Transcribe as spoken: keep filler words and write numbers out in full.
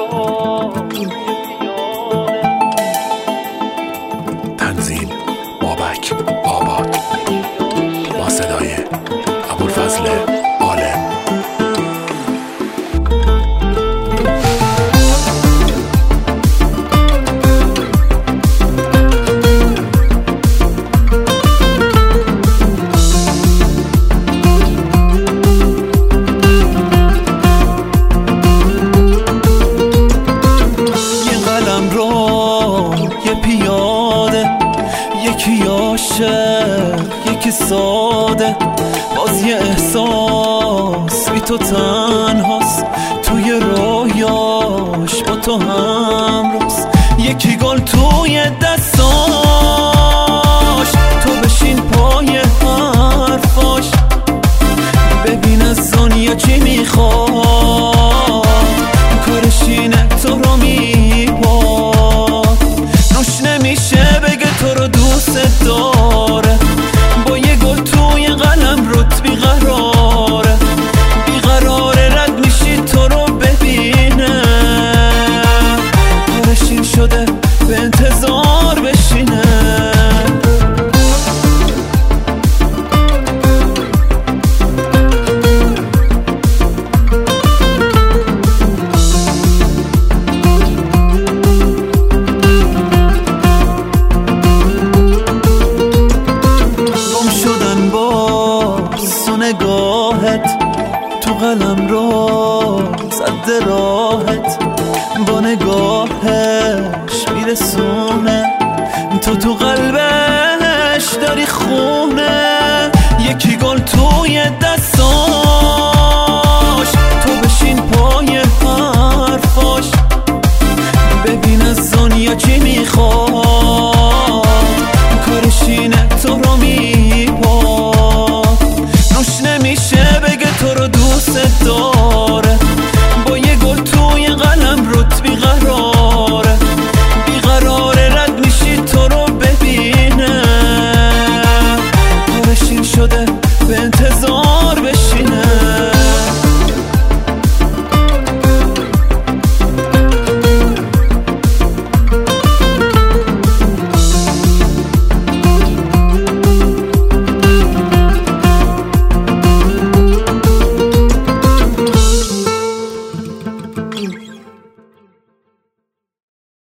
تنزیل بابک آباد با صدای ابوالفضل عالم. یکی عاشق یکی ساده، باز یه احساس بی تو تنهاست، توی رویاش با تو همراست. یکی گل توی دستاش، تو بشین پای حرفاش، ببین از دنیا چی میخواد، کارش اینه تو رو میباد. روش نمیشه بگه تو رو دوست داره، با یه گل توی قلم روت بیقراره، بیقراره رد میشی تو رو ببینه، کارش این شده به انتظار بشینه. نگاهت تو قلم رو زده راحت، با نگاهش میرسونه، تو تو قلبش داری خونه. یکی گل توی دست